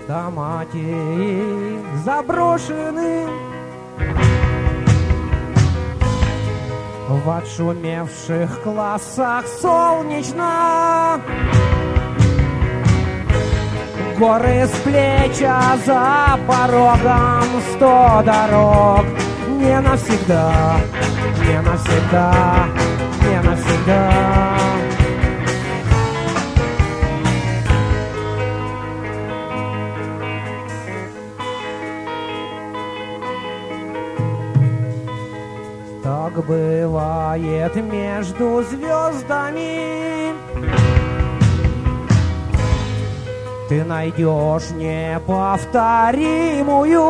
хрестоматии заброшены в отшумевших классах солнечно. Горы с плеч, а за порогом 100 дорог. Не навсегда, не навсегда, не навсегда. Так бывает между звездами. Ты найдешь неповторимую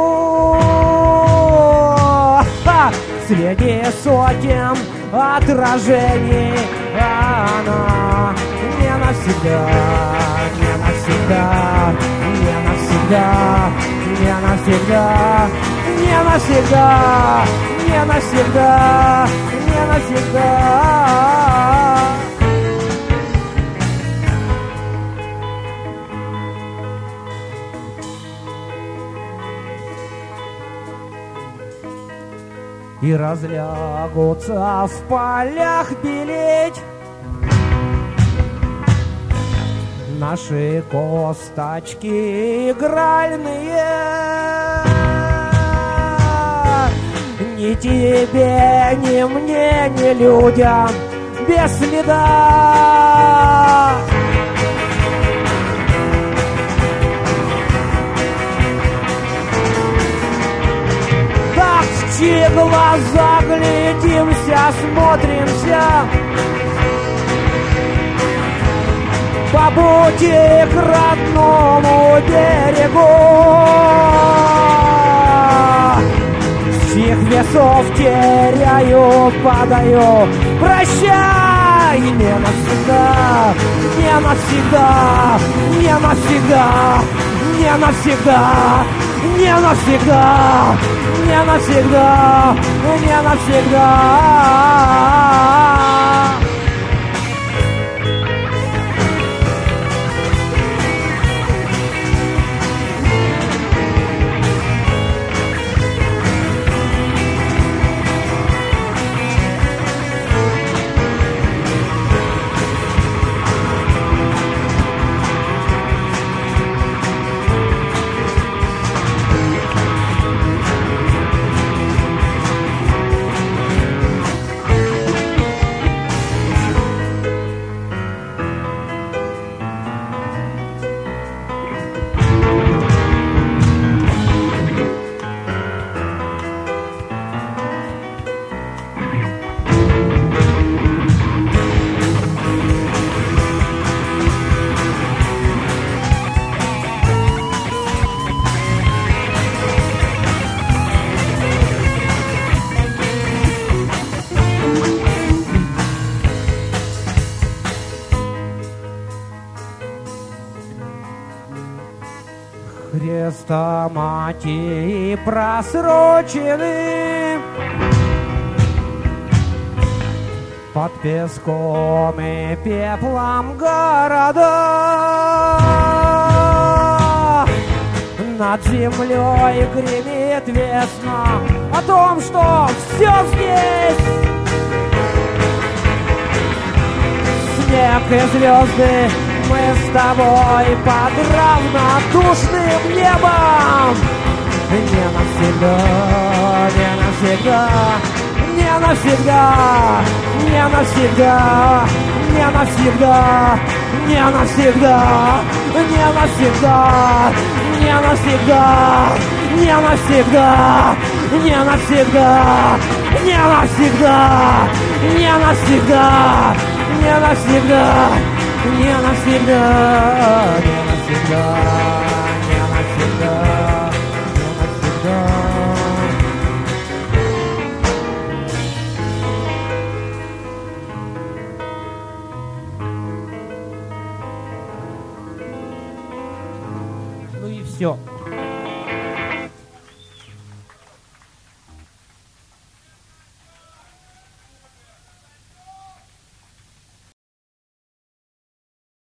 среди сотен отражений. Она не навсегда, не навсегда, не навсегда, не навсегда, не навсегда, не навсегда, не навсегда. И разлягутся в полях белеть наши косточки игральные. Ни тебе, ни мне, ни людям без следа. В чьи глаза глядимся, смотримся по пути к родному берегу. С чьих весов теряю, падаю, прощай, не навсегда, не навсегда, не навсегда, не навсегда, не навсегда, не навсегда, не навсегда. Хрестоматии просрочены под песком и пеплом города. Над землей гремит весна о том, что все здесь. Снег и звезды, мы с тобой под равнодушным небом. Не навсегда, не навсегда, не навсегда, не навсегда, не навсегда, не навсегда, не навсегда, не навсегда, не навсегда, не навсегда, не навсегда, не навсегда, не навсегда. Не навсегда, не навсегда, не навсегда, не навсегда. Ну и все.